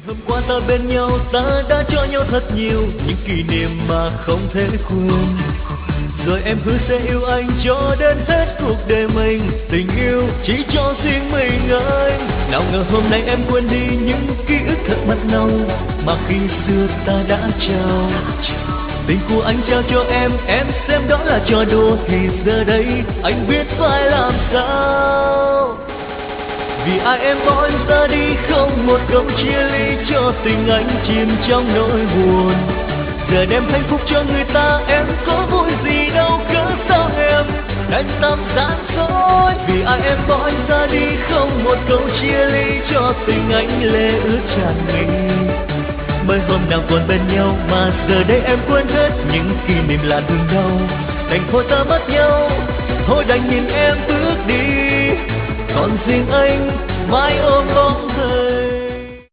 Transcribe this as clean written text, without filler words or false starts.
Hôm qua ta bên nhau, ta đã cho nhau thật nhiều những kỷ niệm mà không thể quên. Rồi em hứa sẽ yêu anh cho đến hết cuộc đời mình. Tình yêu chỉ cho riêng mình anh. Nào ngờ hôm nay em quên đi những ký ức thật mặn nồng mà khi xưa ta đã trao. Tình của anh trao cho em xem đó là trò đùa. Thì giờ đây anh biết phải làm sao. Vì ai em bỏ anh ra đi, không một câu chia ly, cho tình anh chìm trong nỗi buồn. Giờ đem hạnh phúc cho người ta, em có vui gì đâu, cớ sao em đành tâm gian dối. Vì ai em bỏ anh ra đi, không một câu chia ly, cho tình anh lệ ướt tràn mi. Mới hôm nào còn bên nhau mà giờ đây em quên hết những kỷ niệm là thương đau. Đành thôi ta mất nhau, thôi đành nhìn em bước đi. Còn riêng anh mãi ôm bóng hờ